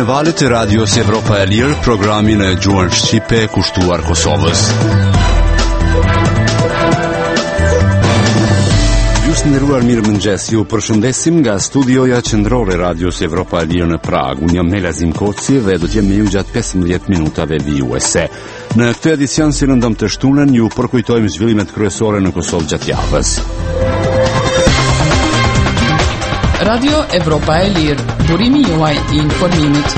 valët e Radios Evropa e Lirë, programin e gjuhën shqipe kushtuar Kosovës. Ju nderuar, mirëmëngjes. Ju përshëndesim nga studioja qendrore e Radios Evropa e Lirë në Prag. Unë jam Melazim Koci dhe do të jem me ju gjatë 15 minutave vijuese. Në këtë edicion si rëndom të shtunën ju përkujtojmë zhvillimet kryesore në Kosovë gjatë javës. Radio Evropa e Lirë, burimi juaj I informimit.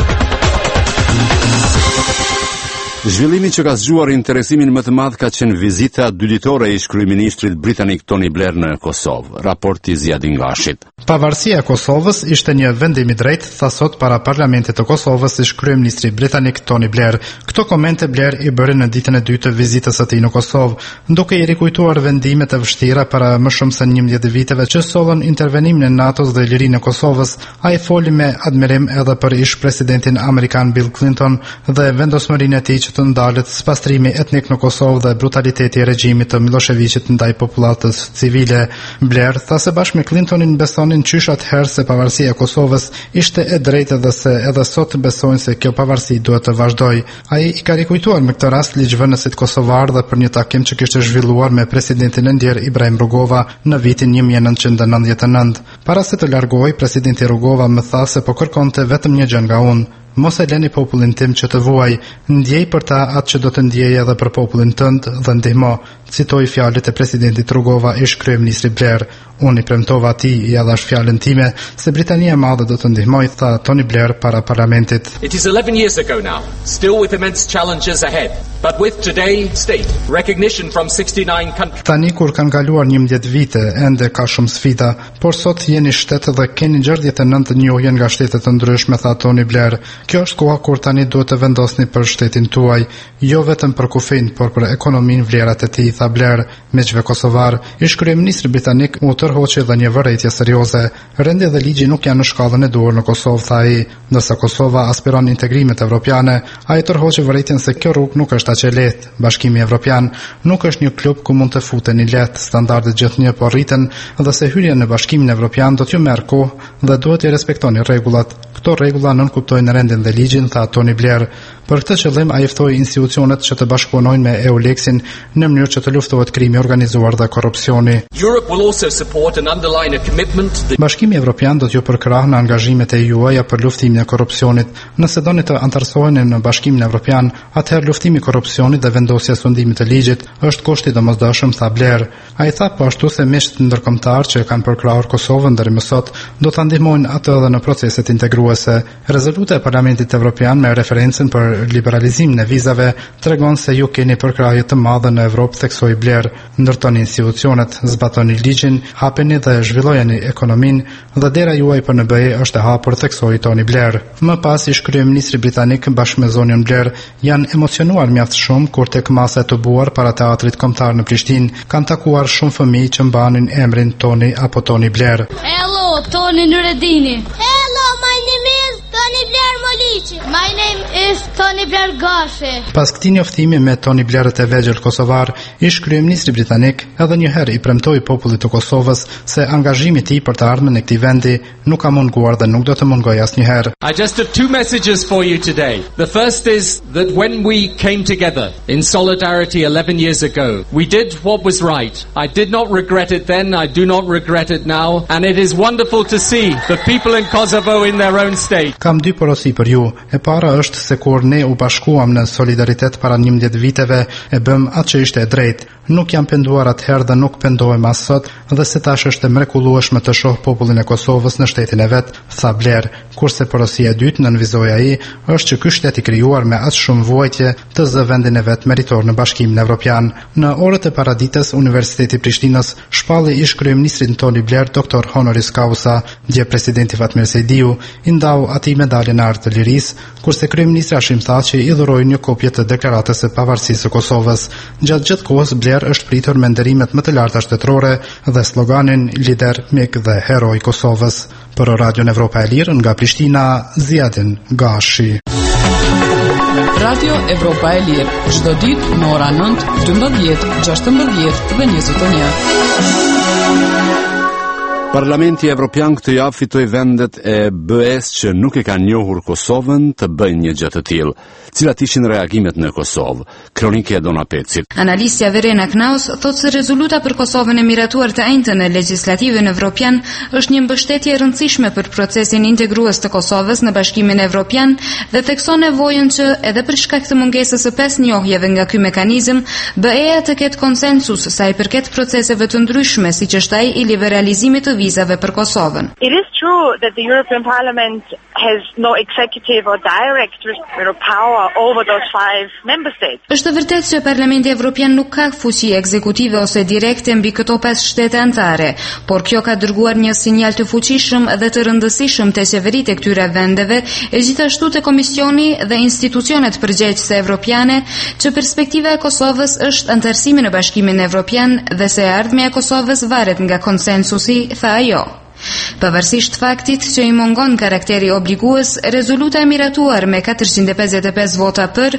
Zhvillimi që ka zgjuar interesimin më të madh ka qenë vizita dyditore e ish-kryeministrit britanik Tony Blair në Kosovë. Raporti Ziadin Gashit. Pavarësia e Kosovës ishte një vendim I drejtë, tha sot para parlamentit të Kosovës ish-kryeministri britanik Tony Blair. Këto komente Blair I bëri në ditën e dytë të vizitës së tij në Kosovë, duke I rikujtuar vendimet e vështira para më shumë se 11 viteve që sollën intervenimin e NATO-s dhe lirinë e Kosovës. Ai foli me admirim edhe për ish-presidentin amerikan Bill Clinton dhe vendosmërinë e tij të ndalet spastrimi etnik në Kosovë dhe brutaliteti I regjimit të Miloševićit ndaj popullatës civile. Blair tha se bashkë me Clintonin besonin qysh atëherë se pavarësia e Kosovës ishte e drejtë dhe se edhe sot besojnë se kjo pavarësi duhet të vazhdojë. Ai I ka rikujtuar me këtë rast ligjvënësit kosovar dhe për një takim që kishte zhvilluar me presidentin e ndjer Ibrahim Rugova në vitin 1999. Para se të largohej, presidenti Rugova më tha se po kërkonte vetëm një gjë nga unë. Mos e leni popullin tim që të vuaj, ndjej për ta atë që do të ndjej edhe për popullin tënd dhe ndihmo, citoi fjalët e presidentit Rugova ish-kryeministri Blair. Unë I premtova atij I dhash fjalën time se Britania e Madhe do të ndihmoj, tha Tony Blair para parlamentit. It is 11 years ago now, still with immense challenges ahead, but with today state recognition from 69 countries. Tani kur kanë kaluar 11 vite, ende ka shumë sfida, por sot jeni shtet dhe keni 69 njohje nga shtete të ndryshme, tha Tony Blair. Kjo është koha kur tani duhet të vendosni për shtetin tuaj, jo vetëm për kufin, por për ekonominë, vlerat e tij, tha Blair. Miqve kosovar, ish-kryeministri britanik u tërhoqi dhe një vërejtje serioze. Rendi dhe ligji nuk janë në shkallën e duhur në Kosovë, tha ai. Ndërsa Kosova aspiron integrimet evropiane, ai tërhoqi vërejtjen se kjo rrugë nuk është aq e lehtë. Bashkimi Evropian nuk është një klub ku mund të futeni lehtë, standardet gjithnjë po rriten dhe se hyrja në Bashkimin Evropian do t'ju merr kohë dhe duhet të respektoni rregullat. Këto rregulla nënkuptojnë rendin dhe ligjin, tha Tony Blair. Për këtë qëllim ai ftoi institucionet që të bashkëpunojnë me EULEX-in në mënyrë që të luftohet krimi organizuar dhe korrupsioni. Bashkimi Evropian do t'ju përkrahë në angazhimet e juaja për luftimin e korrupsionit. Nëse doni të antarësoheni në Bashkimin Evropian, atëherë luftimi I korrupsionit dhe vendosja e sundimit të ligjit është kushti domosdoshëm, tha Blair. Ai tha po ashtu se miqtë ndërkombëtar që kanë përkrahur Kosovën deri më sot do ta ndihmojnë atë edhe në proceset integruese. Rezoluta e Parlamentit Evropian me referencën për liberalizimin e vizave tregon se ju keni përkrahje të madhe në Evropë, theksoi Blair. Ndërtoni institucionet, zbatoni ligjin, hapeni dhe zhvillojeni ekonominë dhe dera juaj për NBE është e hapur, theksoi Tony Blair. Më pas ish-kryeministri britanik bashkë me zonin Blair janë emocionuar mjaft shumë kur tek masa e të buar para teatrit kombëtar në Prishtinë kanë takuar shumë fëmijë që mbanin emrin Tony apo Tony Blair. Hello, Tony Nureddini. Hello, my name is Tony Blair Molici. My name is Tony Blair Gashi. Pas këtij njoftimi me Tony Blairët e vegjël kosovar, ish-kryeministri britanik edhe një herë I premtoi popullit të Kosovës se angazhimi I tij për të ardhmen e këtij vendi nuk ka munguar dhe nuk do të mungojë asnjëherë. I just have two messages for you today. The first is that when we came together in solidarity 11 years ago, we did what was right. I did not regret it then, I do not regret it now, and it is wonderful to see the people in Kosovo in their own state. Kam dy porosi për ju. E para është se kur ne u bashkuam në solidaritet para 11 viteve, e bëm atë që ishte e drejtë. Nuk jam penduar atëherë dhe nuk pendohem as sot, dhe se tash është e mrekullueshme të shoh popullin e Kosovës në shtetin e vet, tha Blair. Kurse porosia e dytë, nënvizoi ai, është që ky shtet I krijuar me aq shumë vuajtje të zë vendin e vet meritor në Bashkimin Evropian. Në orët e paradites, Universiteti I Prishtinës shpalli ish-kryeministrin Tony Blair doktor honoris causa, dje presidenti Fatmir Sejdiu I ndau atij medaljen e artë të lirisë, kurse kryeministri Hashim Thaçi I dhuroi një kopje të deklaratës së pavarësisë së Kosovës. Gjatë gjithë kohës Blair është pritur me nderimet më të larta shtetërore dhe sloganin lider, mik dhe hero I Kosovës. Për Radio Evropa e Lirë nga Prishtina, Ziadin Gashi. Radio Evropa e Lirë, çdo ditë në ora 9, 12, 16 dhe 21. Parlamenti Evropian këtë javë fitoi vendet e BE-s që nuk e kanë njohur Kosovën të bëjnë një gjë të tillë. Cilat ishin reagimet në Kosovë? Kronikë e Dona Pecit. Analistja Verena Knaus thotë se rezoluta për Kosovën e miratuar të njëjtën në legjislativën evropian është një mbështetje e rëndësishme për procesin integrues të Kosovës në Bashkimin Evropian dhe thekson nevojën që edhe për shkak të mungesës së pesë njohjeve nga ky mekanizëm, BE-ja të ketë konsensus sa i përket proceseve të ndryshme, siç është ai i liberalizimit të vizave për Kosovën. It is true that the European Parliament has no executive or direct power over those 5 member states. Është vërtet që Parlamenti Evropian nuk ka fuqi ekzekutive ose direkte mbi këto 5 shtete anëtare, por kjo ka dërguar një sinjal të fuqishëm dhe të rëndësishëm te qeveritë e këtyre vendeve, e gjithashtu te Komisioni dhe institucionet përgjegjëse evropiane, që perspektiva e Kosovës është anëtarësimi në Bashkimin Evropian dhe se ardhmja e Kosovës varet nga konsensusi, tha ajo. Pavarësisht faktit që i mungon karakteri obligues, rezoluta e miratuar me 455 vota për,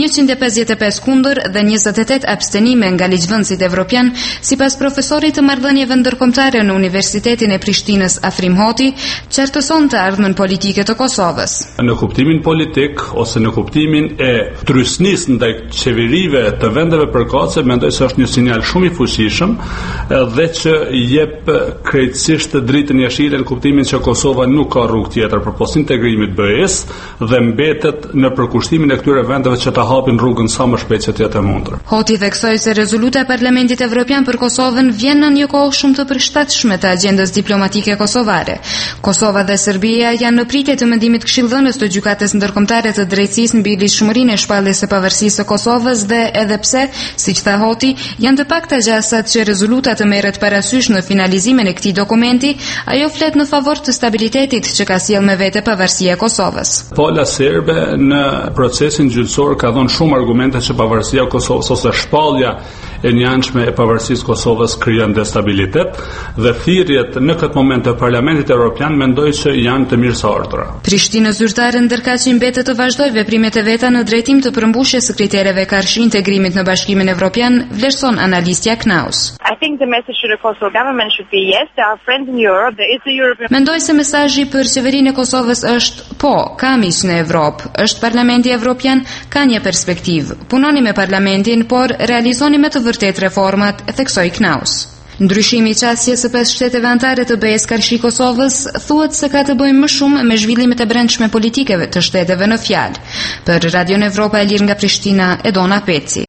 155 kundër dhe 28 abstenime nga ligjvënësit evropian, sipas profesorit të marrëdhënieve ndërkombëtare në Universitetin e Prishtinës Afrim Hoti, qartëson të ardhmen politike të Kosovës. Në kuptimin politik ose në kuptimin e trysnisë ndaj qeverive të vendeve përkatëse, mendoj se është një sinjal shumë i fuqishëm dhe që jep krejtësisht dritën jashile në kuptimin që Kosova nuk ka rrugë tjetër përpos integrimit BE-s dhe mbetet në përkushtimin e këtyre vendeve që ta hapin rrugën sa më shpejt që të jetë e mundur. Hoti theksoi se rezoluta e Parlamentit Evropian për Kosovën vjen në një kohë shumë të përshtatshme të agjendës diplomatike kosovare. Kosova dhe Serbia janë në pritje të mendimit këshillëdhënës të Gjykatës Ndërkombëtare të Drejtësisë mbi ligjshmërinë e shpalljes së pavarësisë së Kosovës dhe edhe pse, siç tha Hoti, janë të pakta gjasat që rezoluta të merret parasysh në finalizimin e këtij dokumenti, ajo flet në favor të stabilitetit që ka sjell me vete pavarësia e Kosovës. Pola serbe në procesin gjyqësor ka dhënë shumë argumente që pavarësia e Kosovës ose shpallja e njëanshme e pavarësisë Kosovës krijon destabilitet dhe thirrjet në këtë moment të Parlamentit Evropian mendoj që janë të mirëseardhura. Prishtina zyrtare ndërkaq i mbetet të vazhdojë veprimet e veta në drejtim të përmbushjes së kritereve karshi integrimit në Bashkimin Evropian, vlerëson analistja Knaus. I think the message to the Kosovo government should be yes, there are friends in Europe. Mendoj se mesazhi për qeverinë e Kosovës është po, ka miq në Evropë, është Parlamenti Evropian, ka një perspektivë. Punoni me Parlamentin, por realizoni me të vërtetë reformat, theksoi Knaus. Ndryshimi i qasjes së 5 shteteve anëtare të BE-s karshi Kosovës thuhet se ka të bëjë më shumë me zhvillimet e brendshme politikeve të shteteve në fjalë. Për Radion Evropa e Lirë nga Prishtina, Edona Peci.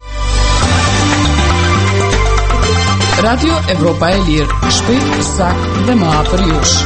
Radio Evropa e Lirë, shpejt, sakt dhe më afër jush.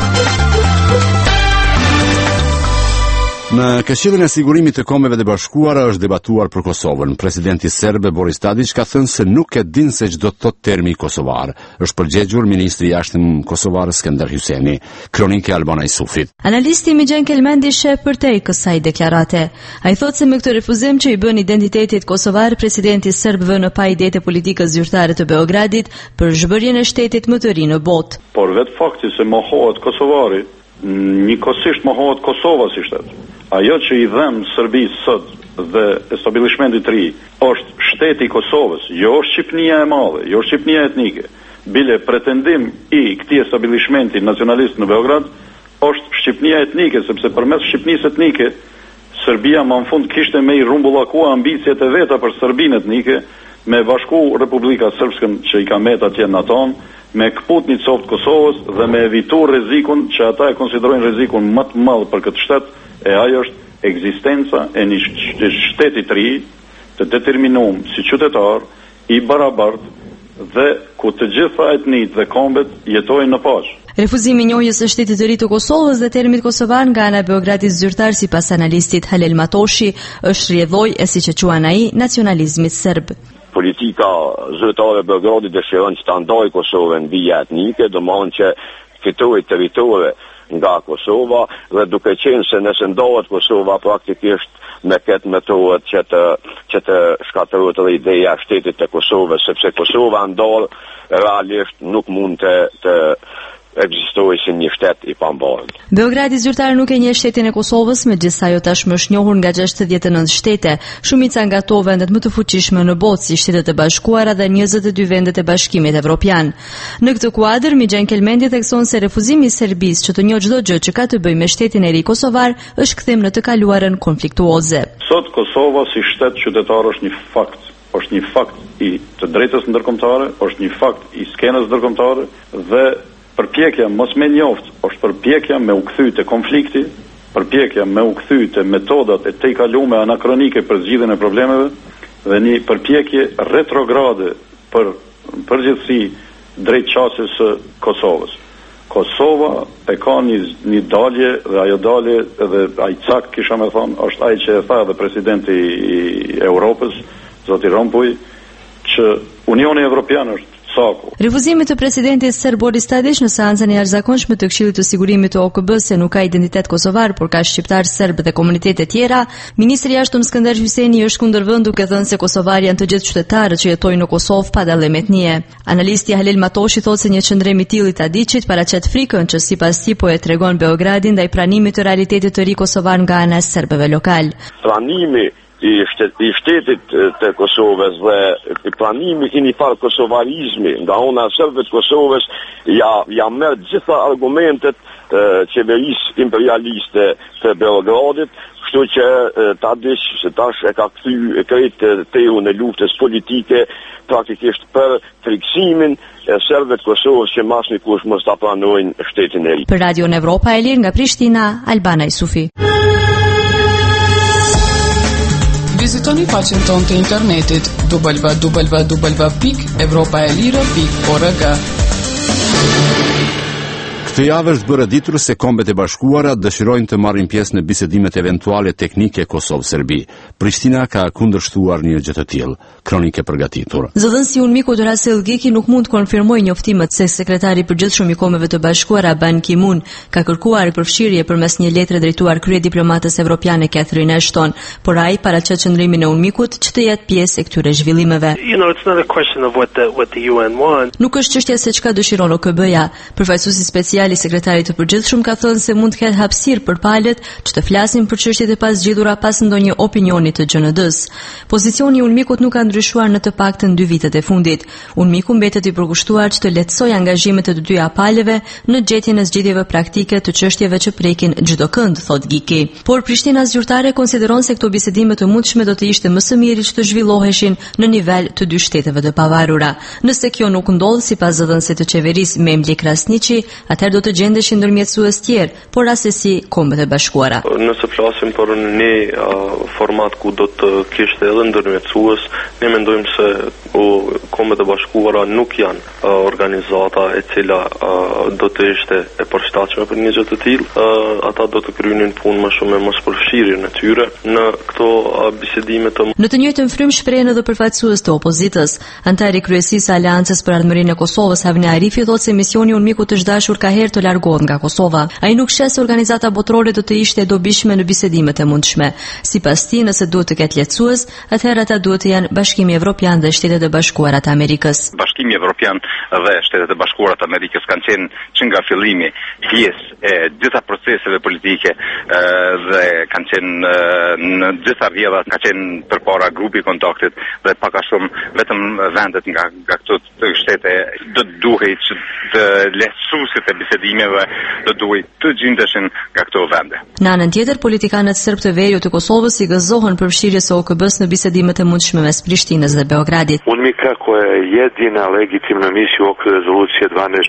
Në Këshillin e Sigurimit të Kombeve të Bashkuara është debatuar për Kosovën. Presidenti serbe Boris Tadić ka thënë se nuk e din se ç'do të thotë termi kosovar. Është përgjigjur ministri i jashtëm kosovar Skënder Hyseni. Kronikë Albana Isufit. Analisti Migjen Kelmendi sheh përtej kësaj deklarate. Ai thotë se me këtë refuzim që i bën identitetit kosovar, presidenti serb vë në pa idetë politikës zyrtare të Beogradit për zhbërjen e shtetit më të ri në botë. Por vetë fakti se mohohet kosovari, njëkohësisht mohohet Kosova si shtet. Ajo që i dhem Serbisë sot dhe establishmentit të ri është shteti i Kosovës, jo Shqipnia e madhe, jo Shqipnia etnike. Bile pretendim i këtij establishmenti nacionalist në Beograd është Shqipnia etnike, sepse përmes Shqipnisë etnike Serbia më në fund kishte me i rumbullakua ambicjet e veta për Serbinë etnike, me bashku Republika Srpskën që i ka met atje në aton, me kput një coft Kosovës dhe me evitu rrezikun që ata e konsiderojnë rrezikun më të madh për këtë shtet, e ajo është ekzistenca e një shteti të ri, të determinuar si qytetar, i barabartë dhe ku të gjitha etnitë dhe kombet jetojnë në paqe. Refuzimi i njohjes së shtetit të ri të Kosovës dhe termit kosovar nga ana e Beogradit zyrtar sipas analistit Halel Matoshi është rrjedhoj e siç e quan ai nacionalizmit serb. Politika zyrtare e Beogradit dëshiron që ta ndajë Kosovën vija etnike, domthonjë që fitojë territorë nga Kosova dhe duke qenë se nëse ndahet Kosova praktikisht me këtë metodë që të shkatërrohet edhe ideja e shtetit të Kosovës, sepse Kosova ndal realisht nuk mund të ekzistojë si një shtet i pambarë. Beogradi zyrtar nuk e njeh shtetin e Kosovës, megjithëse ajo tashmë është njohur nga 69 shtete, shumica nga ato vendet më të fuqishme në botë si Shtetet e Bashkuara dhe 22 vendet e Bashkimit Evropian. Në këtë kuadër, Mixhen Kelmendi thekson se refuzimi i Serbisë që të njohë çdo gjë që ka të bëjë me shtetin e ri kosovar është kthim në të kaluarën konfliktuoze. Sot Kosova si shtet qytetar është një fakt i të drejtës ndërkombëtare, është një fakt i skenës ndërkombëtare dhe përpjekja mos me njoft është përpjekja me u kthy te konflikti, përpjekja me u kthy te metodat e tejkaluara anakronike për zgjidhjen e problemeve dhe një përpjekje retrograde për përgjithësi drejt qasjes së Kosovës. Kosova e ka një dalje dhe ajo dalje edhe ai cakt kisha më thonë është ai që e tha edhe presidenti i Europës, zoti Rompuy, që Unioni Evropian është saku. Refuzimi të presidentit serb Boris Tadić në seancën e jashtëzakonshme të Këshillit të Sigurimit të OKB-s se nuk ka identitet kosovar, por ka shqiptar serb dhe komunitete tjera, ministri i jashtëm Skënder Hyseni është kundërvend duke thënë se kosovarë janë të gjithë qytetarët që jetojnë në Kosovë pa dallim etnie. Analisti Halil Matoshi thotë se një qëndrim i tillë i Tadićit paraqet frikën që sipas tij po e tregon Beogradi ndaj pranimit të realitetit të ri kosovar nga ana e serbëve lokal. Pranimi i shtetit të Kosovës dhe pranimi i një farë kosovarizmi nga ona e serbëve të Kosovës ja merr gjitha argumentet qeverisë imperialiste të Beogradit, kështu që Tadić tash e ka kthy krejt tehun e luftës politike praktikisht për friksimin e serbëve të Kosovës që asnjëkush mos ta pranojnë shtetin e ri. Për Radio Evropa e Lirë nga Prishtina, Albana Yusufi. Vizitoni faqen tonë të internetit www.evropaelire.org. Këtë javë është bërë ditur se Kombet e Bashkuara dëshirojnë të marrin pjesë në bisedimet eventuale teknike Kosovë-Serbi. Prishtina ka kundërshtuar një gjë të tillë. Kronikë përgatitur. Zëdhënësi Unmiku Duracell Geki nuk mund të konfirmojë njoftimet se sekretari i përgjithshëm i Kombeve të Bashkuara Ban Ki-moon ka kërkuar përfshirje përmes një letre drejtuar kryediplomates evropiane Catherine Ashton, por ai paraqet qëndrimin e Unmikut që të jetë pjesë e këtyre zhvillimeve. It's not a question of what the UN wants. Nuk është çështja se çka dëshiron OKB-ja. Përfaqësuesi special i sekretarit të përgjithshëm ka thënë se mund të ketë hapësirë për palët që të flasin për çështjet e pasgjidhura pas ndonjë opinioni të GND-s. Pozicioni i Unmikut nuk ka ndryshuar në të paktën 2 vitet e fundit. Unmiku mbetet i përkushtuar që të lehtësojë angazhimet e të dyja palëve në gjetjen e zgjidhjeve praktike të çështjeve që prekin çdo kënd, thot Giki. Por Prishtina zyrtare konsideron se këto bisedime të mundshme do të ishte më së miri që të zhvilloheshin në nivel të dy shteteve të pavarura. Nëse kjo nuk ndodh sipas zëdhënësit të qeverisë Memli Krasniqi, atëherë do të gjendeshin ndërmjetësues tjerë, por rastësi Kombet e Bashkuara. Nëse flasim për një format ku do të kishte edhe ndërmjetësues, ne mendojmë se Kombet e Bashkuara nuk janë organizata e cila do të ishte e përshtatshme për një gjë të tillë. Ata do të kryejnë punë më shumë me mospërfshirjen e tyre në këto bisedime të. Në të njëjtën frymë shprehen edhe përfaqësues të opozitës. Antari i kryesisë së Aleancës për Ardhmërinë e Kosovës, Havni Arifi, thotë se misioni i Unmikut të dashur ka herë të largohet nga Kosova. Ai nuk sheh se organizata botërore do të ishte e dobishme në bisedimet e mundshme. Sipas tij, nëse duhet të ketë lehtësues, atëherë ata duhet të janë Bashkimi Evropian dhe Shtetet e Bashkuara të Amerikës. Bashkimi Evropian dhe Shtetet e Bashkuara të Amerikës kanë qenë që nga fillimi pjesë e gjitha proceseve politike dhe kanë qenë në gjitha rrjedhat, ka qenë përpara grupi i kontaktit dhe pak a shumë vetëm vendet nga këto shtete do të duhej që të lehtësuesit e bisedimeve do duhej të gjendeshin nga këto vende. Në anën tjetër, politikanët serb të veriut të Kosovës i gëzohen përfshirjes së OKB-s në bisedimet e mundshme mes Prishtinës dhe Beogradit. Kako je jedina legitimna misija u okviru rezolucije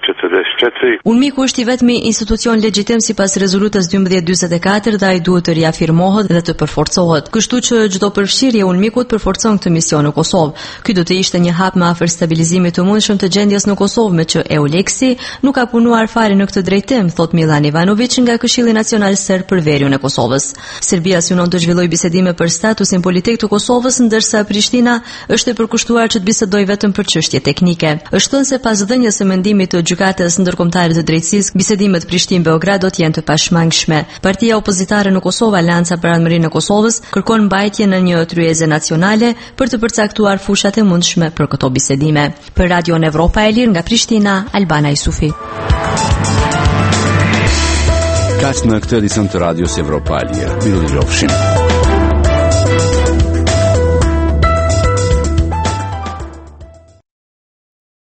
1244. Unmiku është i vetmi institucion legjitim sipas rezolutës 1244 dhe ai duhet të riafirmohet dhe të përforcohet. Kështu që çdo përfshirje e Unmikut përforcon këtë mision në Kosovë. Ky do të ishte një hap më afër stabilizimit të mundshëm të gjendjes në Kosovë, me që EULEX-i nuk ka punuar fare në këtë drejtim, thot Milan Ivanović nga Këshilli Nacional Serb për veriun e Kosovës. Serbia synon të zhvillojë bisedime për statusin politik të Kosovës, ndërsa Prishtina është e përkushtuar që të bisedojë vetëm për çështje teknike. Është thënë se pas dhënies së mendimit të gjykatës ndërkombëtare të drejtësisë, bisedimet Prishtinë-Beograd do të jenë të pashmangshme. Partia opozitare në Kosovë, Aleanca për Ardhmërinë e Kosovës, kërkon mbajtje në një tryeze nacionale për të përcaktuar fushat e mundshme për këto bisedime. Për Radio Evropa e Lirë nga Prishtina, Albana Yusufi. Kaq në këtë edicion të Radios Evropa e Lirë. Miru dëgjofshim.